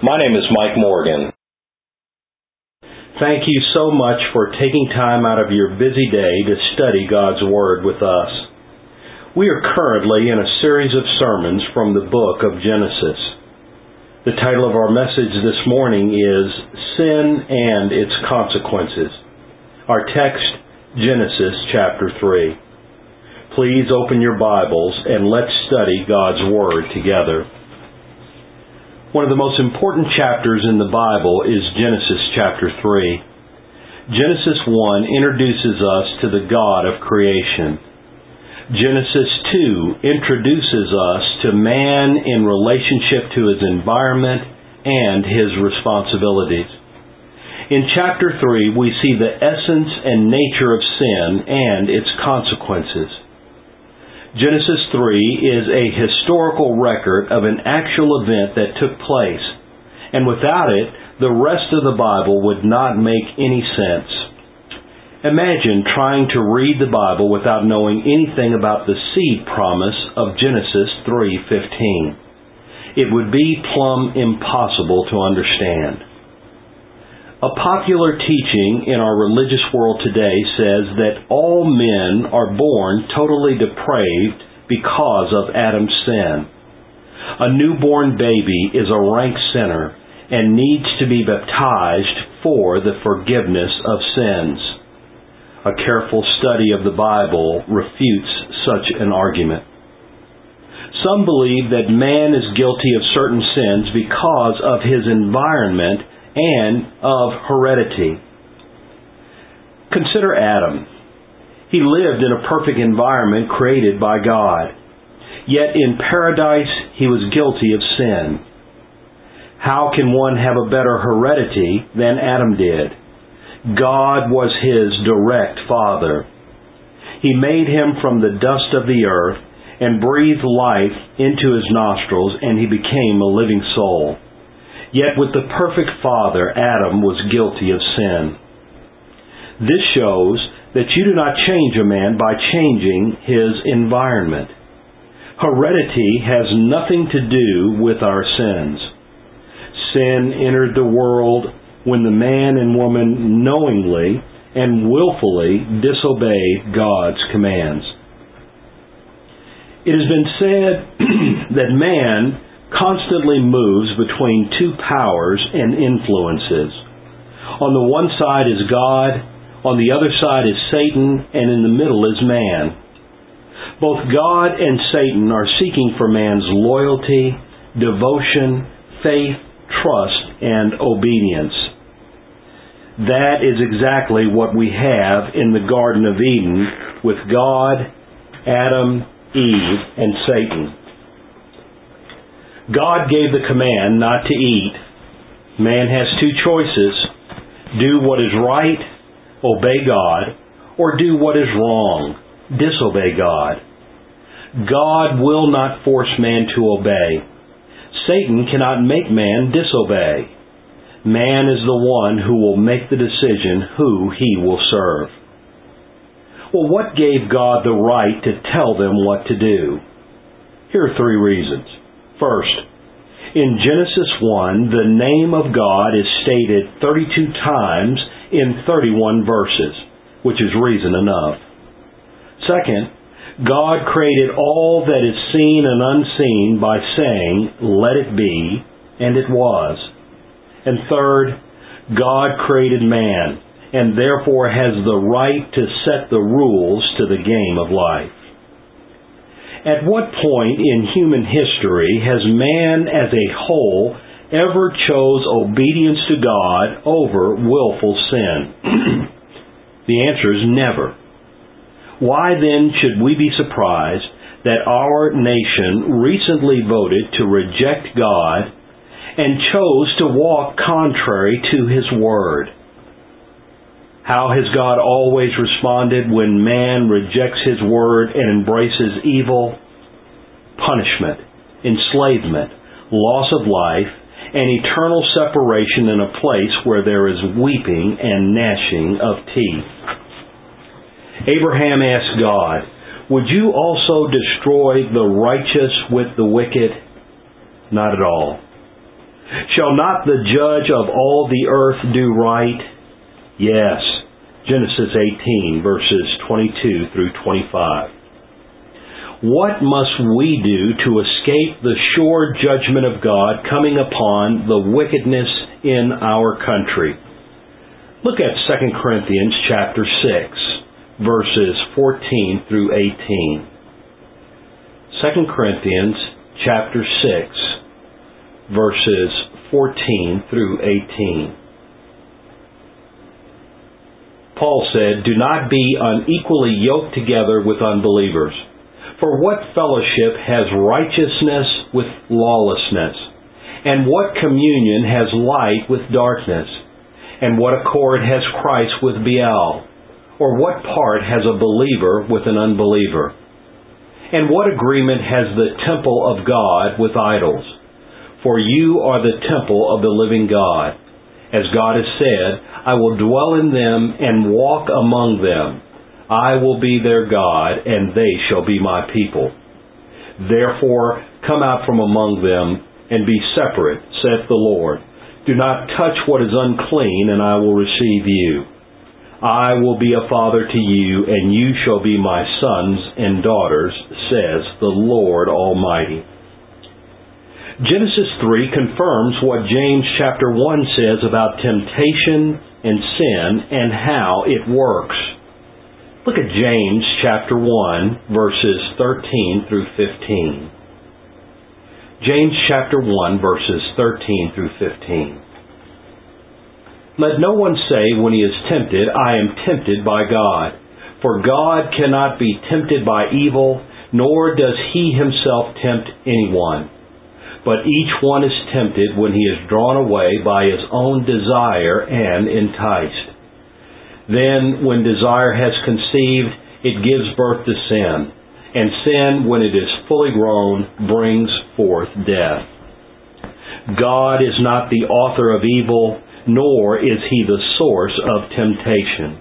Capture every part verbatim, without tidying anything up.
My name is Mike Morgan. Thank you so much for taking time out of your busy day to study God's Word with us. We are currently in a series of sermons from the book of Genesis. The title of our message this morning is Sin and Its Consequences. Our text, Genesis chapter three. Please open your Bibles and let's study God's Word together. One of the most important chapters in the Bible is Genesis chapter three. Genesis one introduces us to the God of creation. Genesis two introduces us to man in relationship to his environment and his responsibilities. In chapter three, we see the essence and nature of sin and its consequences. Genesis three is a historical record of an actual event that took place, and without it, the rest of the Bible would not make any sense. Imagine trying to read the Bible without knowing anything about the seed promise of Genesis three fifteen. It would be plumb impossible to understand. A popular teaching in our religious world today says that all men are born totally depraved because of Adam's sin. A newborn baby is a rank sinner and needs to be baptized for the forgiveness of sins. A careful study of the Bible refutes such an argument. Some believe that man is guilty of certain sins because of his environment and of heredity. Consider Adam. He lived in a perfect environment created by God. Yet in paradise, he was guilty of sin. How can one have a better heredity than Adam did? God was his direct father. He made him from the dust of the earth and breathed life into his nostrils, and he became a living soul. Yet with the perfect father, Adam was guilty of sin. This shows that you do not change a man by changing his environment. Heredity has nothing to do with our sins. Sin entered the world when the man and woman knowingly and willfully disobeyed God's commands. It has been said that man constantly moves between two powers and influences. On the one side is God, on the other side is Satan, and in the middle is man. Both God and Satan are seeking for man's loyalty, devotion, faith, trust, and obedience. That is exactly what we have in the Garden of Eden with God, Adam, Eve, and Satan. God gave the command not to eat. Man has two choices: do what is right, obey God, or do what is wrong, disobey God. God will not force man to obey. Satan cannot make man disobey. Man is the one who will make the decision who he will serve. Well, what gave God the right to tell them what to do? Here are three reasons. First, in Genesis one, the name of God is stated thirty-two times in thirty-one verses, which is reason enough. Second, God created all that is seen and unseen by saying, "Let it be," and it was. And third, God created man, and therefore has the right to set the rules to the game of life. At what point in human history has man as a whole ever chose obedience to God over willful sin? The answer is never. Why then should we be surprised that our nation recently voted to reject God and chose to walk contrary to His Word? How has God always responded when man rejects His Word and embraces evil? Punishment, enslavement, loss of life, and eternal separation in a place where there is weeping and gnashing of teeth. Abraham asked God, "Would you also destroy the righteous with the wicked?" Not at all. Shall not the judge of all the earth do right? Yes. Genesis eighteen, verses twenty-two through twenty-five. What must we do to escape the sure judgment of God coming upon the wickedness in our country? Look at Second Corinthians chapter six, verses fourteen through eighteen. Second Corinthians chapter six, verses fourteen through eighteen. Paul said, "Do not be unequally yoked together with unbelievers. For what fellowship has righteousness with lawlessness? And what communion has light with darkness? And what accord has Christ with Belial? Or what part has a believer with an unbeliever? And what agreement has the temple of God with idols? For you are the temple of the living God. As God has said, I will dwell in them and walk among them. I will be their God, and they shall be my people. Therefore, come out from among them, and be separate, saith the Lord. Do not touch what is unclean, and I will receive you. I will be a father to you, and you shall be my sons and daughters, says the Lord Almighty." Genesis three confirms what James chapter one says about temptation and sin and how it works. Look at James chapter one, verses thirteen through fifteen. James chapter one, verses thirteen through fifteen. "Let no one say when he is tempted, I am tempted by God. For God cannot be tempted by evil, nor does he himself tempt anyone. But each one is tempted when he is drawn away by his own desire and enticed. Then, when desire has conceived, it gives birth to sin. And sin, when it is fully grown, brings forth death. God is not the author of evil, nor is he the source of temptation.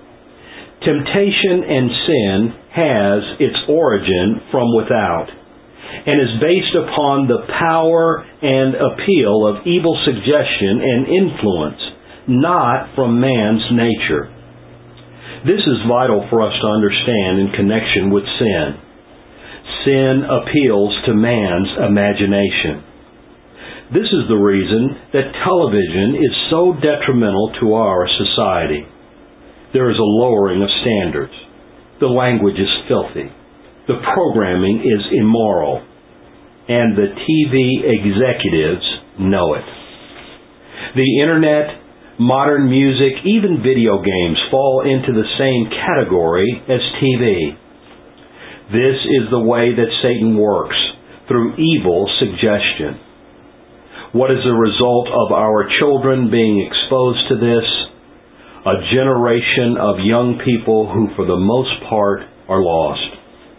Temptation and sin has its origin from without, and is based upon the power and appeal of evil suggestion and influence, not from man's nature. This is vital for us to understand in connection with sin. Sin appeals to man's imagination. This is the reason that television is so detrimental to our society. There is a lowering of standards. The language is filthy. The programming is immoral. And the T V executives know it. The internet, modern music, even video games fall into the same category as T V. This is the way that Satan works, through evil suggestion. What is the result of our children being exposed to this? A generation of young people who, for the most part, are lost.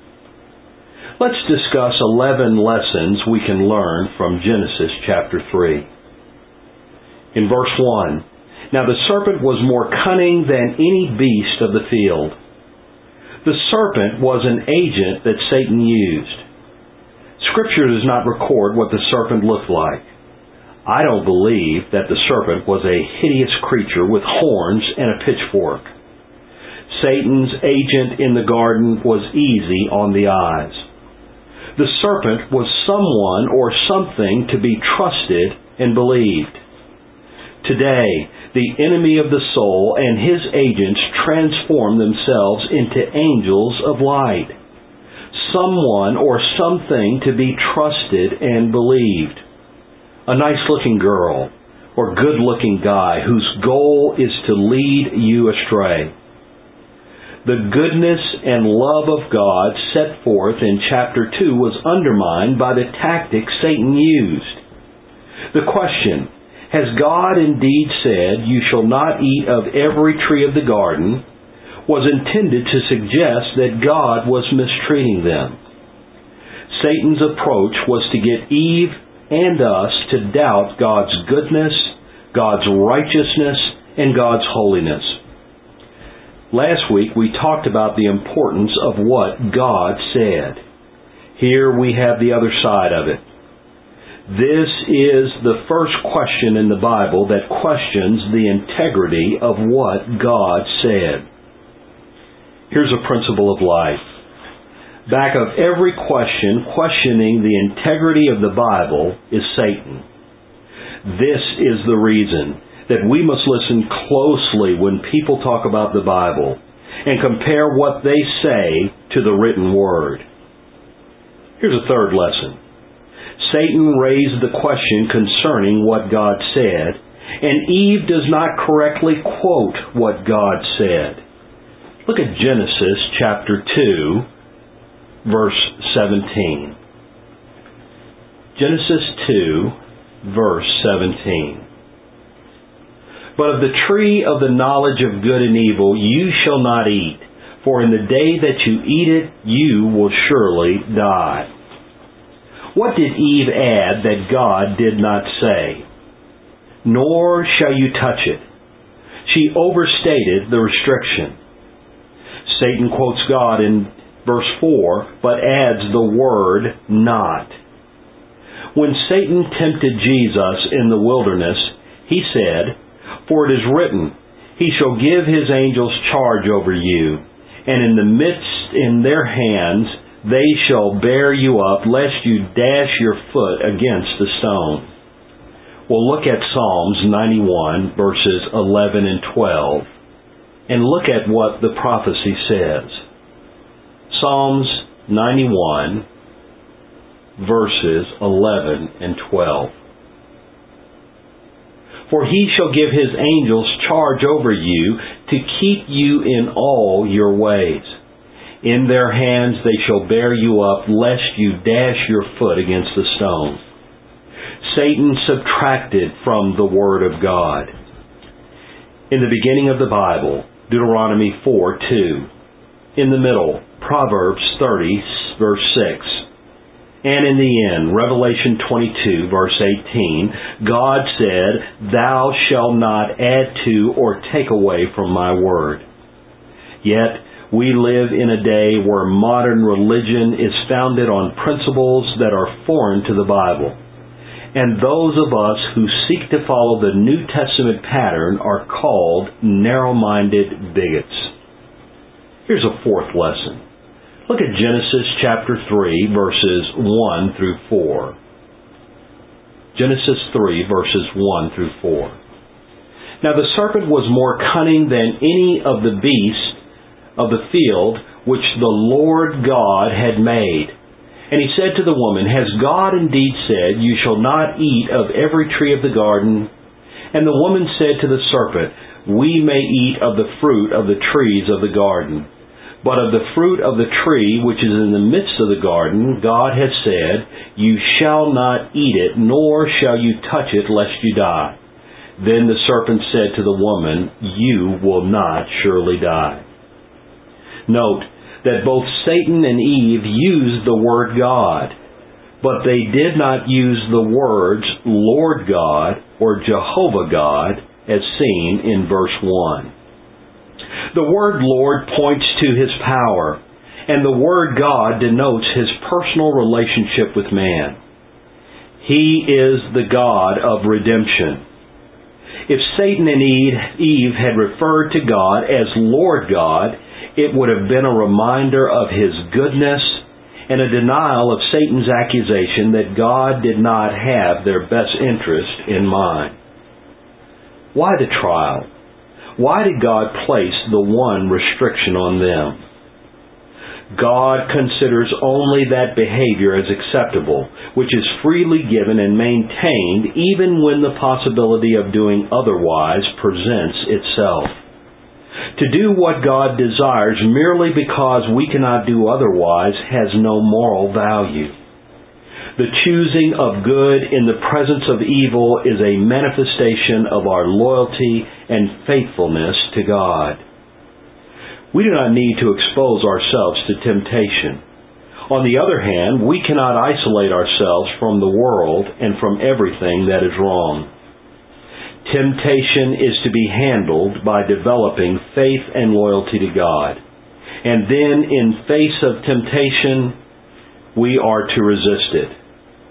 Let's discuss eleven lessons we can learn from Genesis chapter three. In verse one, "Now the serpent was more cunning than any beast of the field." The serpent was an agent that Satan used. Scripture does not record what the serpent looked like. I don't believe that the serpent was a hideous creature with horns and a pitchfork. Satan's agent in the garden was easy on the eyes. The serpent was someone or something to be trusted and believed. Today, the enemy of the soul and his agents transform themselves into angels of light. Someone or something to be trusted and believed. A nice-looking girl or good-looking guy whose goal is to lead you astray. The goodness and love of God set forth in chapter two was undermined by the tactics Satan used. The question, has God indeed said, "You shall not eat of every tree of the garden," was intended to suggest that God was mistreating them. Satan's approach was to get Eve and us to doubt God's goodness, God's righteousness, and God's holiness. Last week we talked about the importance of what God said. Here we have the other side of it. This is the first question in the Bible that questions the integrity of what God said. Here's a principle of life. Back of every question questioning the integrity of the Bible is Satan. This is the reason that we must listen closely when people talk about the Bible and compare what they say to the written Word. Here's a third lesson. Satan raised the question concerning what God said, and Eve does not correctly quote what God said. Look at Genesis chapter two, verse seventeen. Genesis two, verse seventeen. But of the tree of the knowledge of good and evil you shall not eat, for in the day that you eat it, you will surely die. What did Eve add that God did not say? Nor shall you touch it. She overstated the restriction. Satan quotes God in verse four, but adds the word not. When Satan tempted Jesus in the wilderness, he said, For it is written, He shall give His angels charge over you, and in the midst in their hands they shall bear you up, lest you dash your foot against the stone. Well, look at Psalms ninety-one, verses eleven and twelve, and look at what the prophecy says. Psalms ninety-one, verses eleven and twelve. For He shall give His angels charge over you to keep you in all your ways. In their hands they shall bear you up, lest you dash your foot against the stone. Satan subtracted from the Word of God. In the beginning of the Bible, Deuteronomy four two. In the middle, Proverbs thirty, verse six. And in the end, Revelation twenty-two, verse eighteen, God said, Thou shalt not add to or take away from my word. Yet, we live in a day where modern religion is founded on principles that are foreign to the Bible. And those of us who seek to follow the New Testament pattern are called narrow-minded bigots. Here's a fourth lesson. Look at Genesis chapter three, verses one through four. Genesis three, verses one through four. Now the serpent was more cunning than any of the beasts of the field which the Lord God had made. And he said to the woman, Has God indeed said, You shall not eat of every tree of the garden? And the woman said to the serpent, We may eat of the fruit of the trees of the garden. But of the fruit of the tree which is in the midst of the garden, God has said, You shall not eat it, nor shall you touch it, lest you die. Then the serpent said to the woman, You will not surely die. Note that both Satan and Eve used the word God, but they did not use the words Lord God or Jehovah God as seen in verse one. The word Lord points to His power, and the word God denotes His personal relationship with man. He is the God of redemption. If Satan and Eve had referred to God as Lord God, it would have been a reminder of His goodness and a denial of Satan's accusation that God did not have their best interest in mind. Why the trial? Why did God place the one restriction on them? God considers only that behavior as acceptable, which is freely given and maintained even when the possibility of doing otherwise presents itself. To do what God desires merely because we cannot do otherwise has no moral value. The choosing of good in the presence of evil is a manifestation of our loyalty and faithfulness to God. We do not need to expose ourselves to temptation. On the other hand, we cannot isolate ourselves from the world and from everything that is wrong. Temptation is to be handled by developing faith and loyalty to God. And then, in face of temptation, we are to resist it.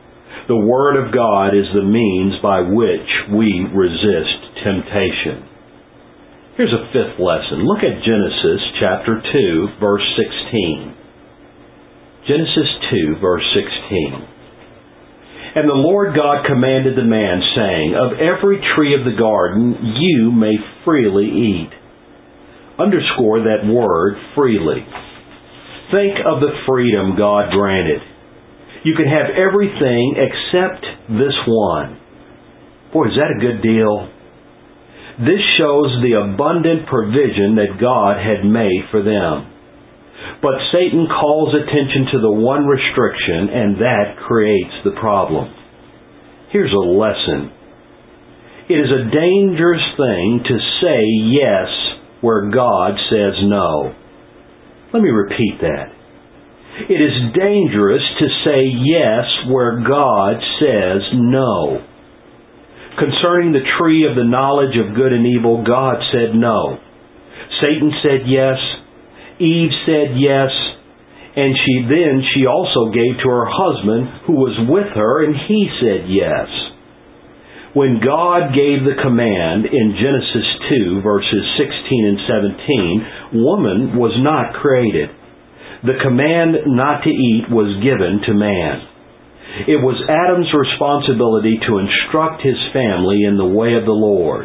The Word of God is the means by which we resist temptation. Here's a fifth lesson. Look at Genesis chapter two, verse sixteen. Genesis two, verse sixteen. And the Lord God commanded the man, saying, Of every tree of the garden you may freely eat. Underscore that word, freely. Think of the freedom God granted. You can have everything except this one. Boy, is that a good deal? This shows the abundant provision that God had made for them. But Satan calls attention to the one restriction, and that creates the problem. Here's a lesson. It is a dangerous thing to say yes where God says no. Let me repeat that. It is dangerous to say yes where God says no. Concerning the tree of the knowledge of good and evil, God said no. Satan said yes. Eve said yes. And she then she also gave to her husband who was with her, and he said yes. When God gave the command in Genesis two, verses sixteen and seventeen, woman was not created. The command not to eat was given to man. It was Adam's responsibility to instruct his family in the way of the Lord.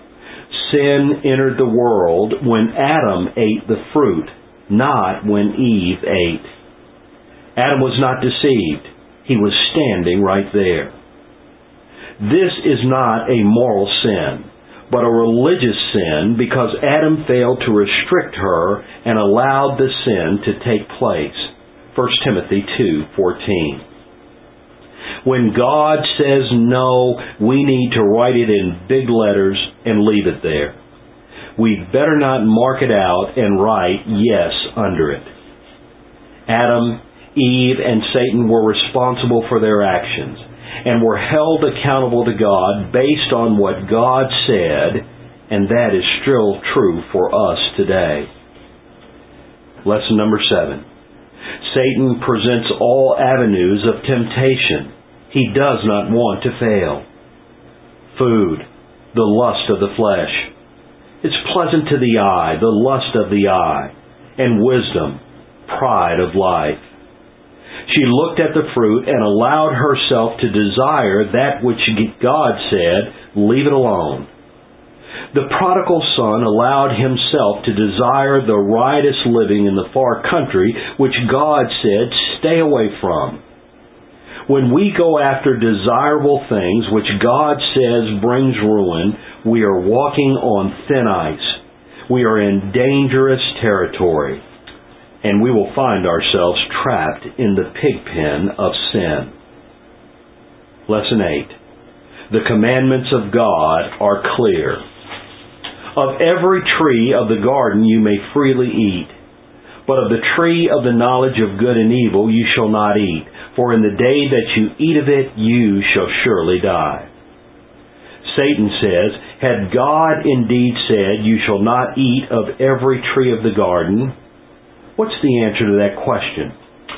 Sin entered the world when Adam ate the fruit, not when Eve ate. Adam was not deceived. He was standing right there. This is not a moral sin, but a religious sin, because Adam failed to restrict her and allowed the sin to take place. First Timothy two fourteen. When God says no, we need to write it in big letters and leave it there. We better not mark it out and write yes under it. Adam, Eve, and Satan were responsible for their actions and were held accountable to God based on what God said, and that is still true for us today. Lesson number seven. Satan presents all avenues of temptation. He does not want to fail. Food, the lust of the flesh. It's pleasant to the eye, the lust of the eye, and wisdom, pride of life. She looked at the fruit and allowed herself to desire that which God said, leave it alone. The prodigal son allowed himself to desire the riotous living in the far country, which God said, stay away from. When we go after desirable things which God says brings ruin, we are walking on thin ice. We are in dangerous territory, and we will find ourselves trapped in the pig pen of sin. Lesson eight. The commandments of God are clear. Of every tree of the garden you may freely eat, but of the tree of the knowledge of good and evil you shall not eat. For in the day that you eat of it, you shall surely die. Satan says, had God indeed said, you shall not eat of every tree of the garden? What's the answer to that question?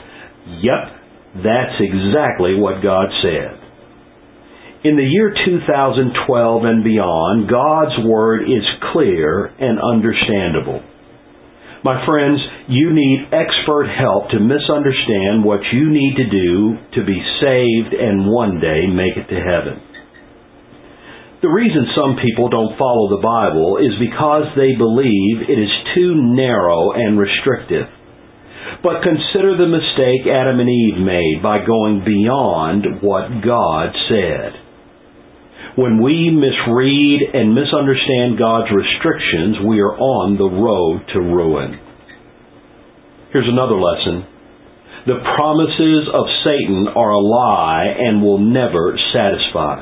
Yep, that's exactly what God said. In the year two thousand twelve and beyond, God's Word is clear and understandable. My friends, you need expert help to misunderstand what you need to do to be saved and one day make it to heaven. The reason some people don't follow the Bible is because they believe it is too narrow and restrictive. But consider the mistake Adam and Eve made by going beyond what God said. When we misread and misunderstand God's restrictions, we are on the road to ruin. Here's another lesson. The promises of Satan are a lie and will never satisfy.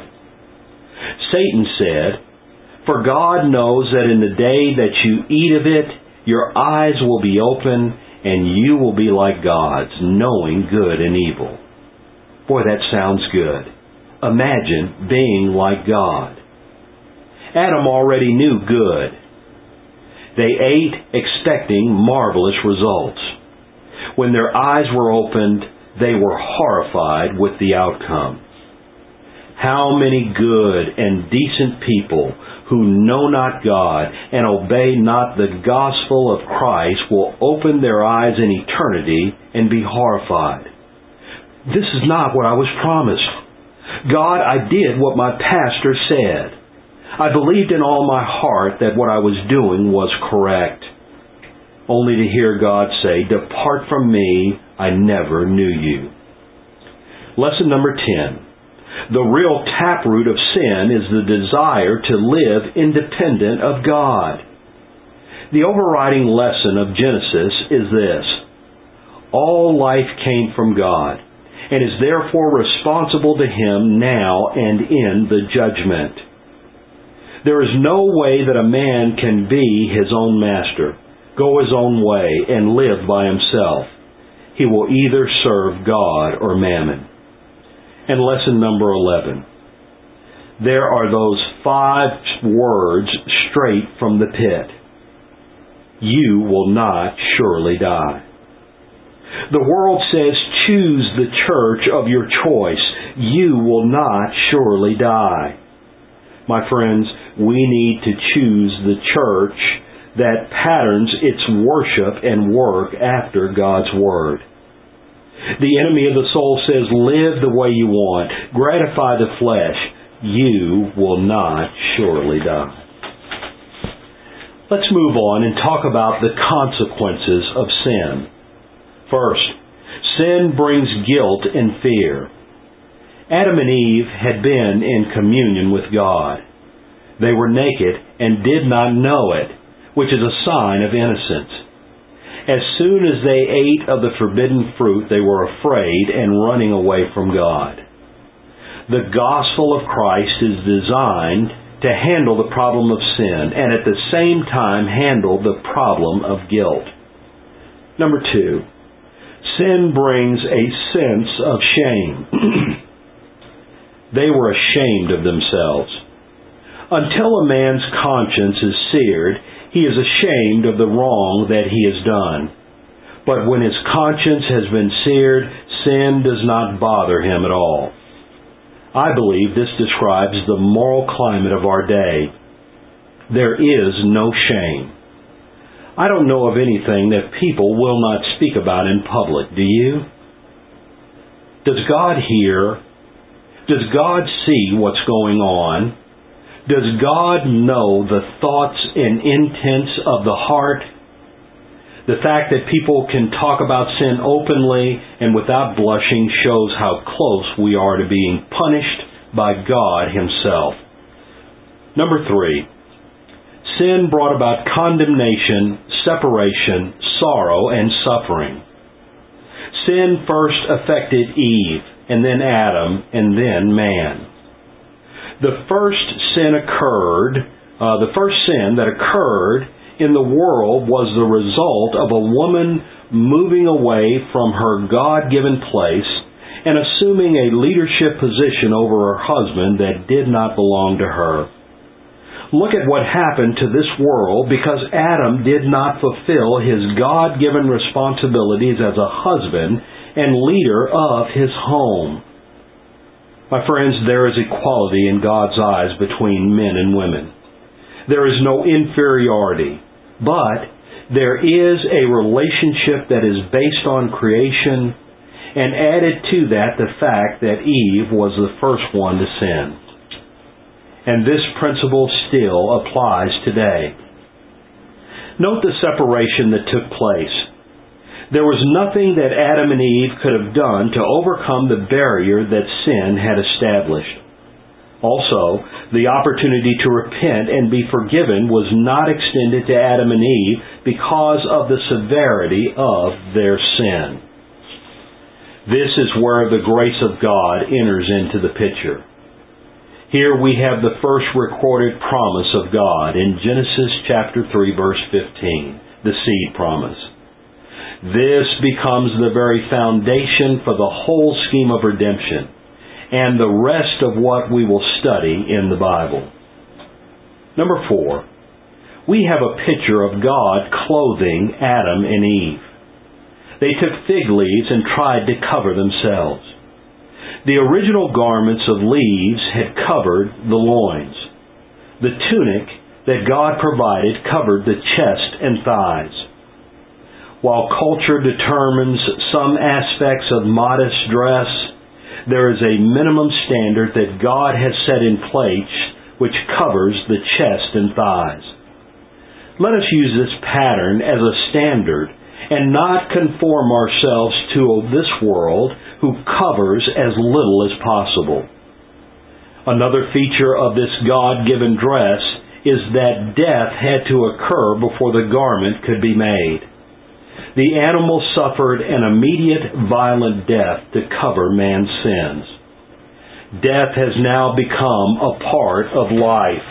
Satan said, for God knows that in the day that you eat of it, your eyes will be open and you will be like gods, knowing good and evil. Boy, that sounds good. Imagine being like God. Adam already knew good. They ate expecting marvelous results. When their eyes were opened, they were horrified with the outcome. How many good and decent people who know not God and obey not the gospel of Christ will open their eyes in eternity and be horrified. This is not what I was promised. God, I did what my pastor said. I believed in all my heart that what I was doing was correct. Only to hear God say, "Depart from me, I never knew you." Lesson number ten. The real taproot of sin is the desire to live independent of God. The overriding lesson of Genesis is this: all life came from God and is therefore responsible to Him now and in the judgment. There is no way that a man can be his own master, go his own way, and live by himself. He will either serve God or mammon. And lesson number eleven. There are those five words straight from the pit. You will not surely die. The world says, choose the church of your choice. You will not surely die. My friends, we need to choose the church that patterns its worship and work after God's Word. The enemy of the soul says, live the way you want, gratify the flesh. You will not surely die. Let's move on and talk about the consequences of sin. First, sin brings guilt and fear. Adam and Eve had been in communion with God. They were naked and did not know it, which is a sign of innocence. As soon as they ate of the forbidden fruit, they were afraid and running away from God. The gospel of Christ is designed to handle the problem of sin and at the same time handle the problem of guilt. Number two, sin brings a sense of shame. They were ashamed of themselves. Until a man's conscience is seared, he is ashamed of the wrong that he has done. But when his conscience has been seared, sin does not bother him at all. I believe this describes the moral climate of our day. There is no shame. I don't know of anything that people will not speak about in public, do you? Does God hear? Does God see what's going on? Does God know the thoughts and intents of the heart? The fact that people can talk about sin openly and without blushing shows how close we are to being punished by God Himself. Number three, sin brought about condemnation, separation, sorrow, and suffering. Sin first affected Eve, and then Adam, and then man. The first sin occurred, uh, the first sin that occurred in the world was the result of a woman moving away from her God-given place and assuming a leadership position over her husband that did not belong to her. Look at what happened to this world because Adam did not fulfill his God-given responsibilities as a husband and leader of his home. My friends, there is equality in God's eyes between men and women. There is no inferiority, but there is a relationship that is based on creation, and added to that the fact that Eve was the first one to sin. And this principle still applies today. Note the separation that took place. There was nothing that Adam and Eve could have done to overcome the barrier that sin had established. Also, the opportunity to repent and be forgiven was not extended to Adam and Eve because of the severity of their sin. This is where the grace of God enters into the picture. Here we have the first recorded promise of God in Genesis chapter three, verse fifteen, the seed promise. This becomes the very foundation for the whole scheme of redemption and the rest of what we will study in the Bible. Number four, we have a picture of God clothing Adam and Eve. They took fig leaves and tried to cover themselves. The original garments of leaves had covered the loins. The tunic that God provided covered the chest and thighs. While culture determines some aspects of modest dress, there is a minimum standard that God has set in place which covers the chest and thighs. Let us use this pattern as a standard and not conform ourselves to this world who covers as little as possible. Another feature of this God-given dress is that death had to occur before the garment could be made. The animal suffered an immediate violent death to cover man's sins. Death has now become a part of life.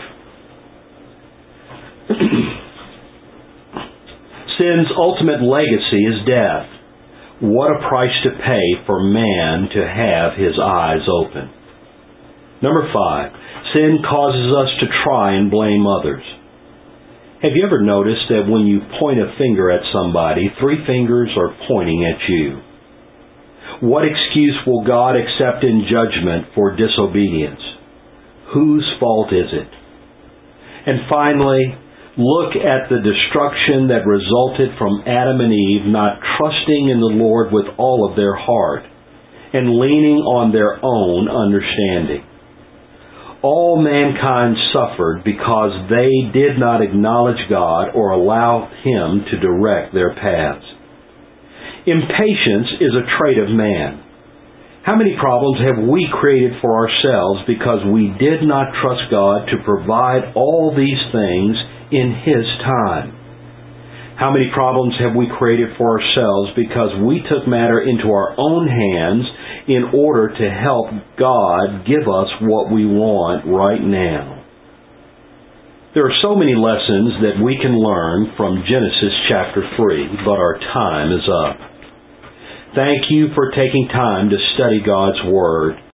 Sin's ultimate legacy is death. What a price to pay for man to have his eyes open. Number five, sin causes us to try and blame others. Have you ever noticed that when you point a finger at somebody, three fingers are pointing at you? What excuse will God accept in judgment for disobedience? Whose fault is it? And finally, look at the destruction that resulted from Adam and Eve not trusting in the Lord with all of their heart and leaning on their own understanding. All mankind suffered because they did not acknowledge God or allow Him to direct their paths. Impatience is a trait of man. How many problems have we created for ourselves because we did not trust God to provide all these things in His time? How many problems have we created for ourselves because we took matter into our own hands in order to help God give us what we want right now? There are so many lessons that we can learn from Genesis chapter three, but our time is up. Thank you for taking time to study God's Word.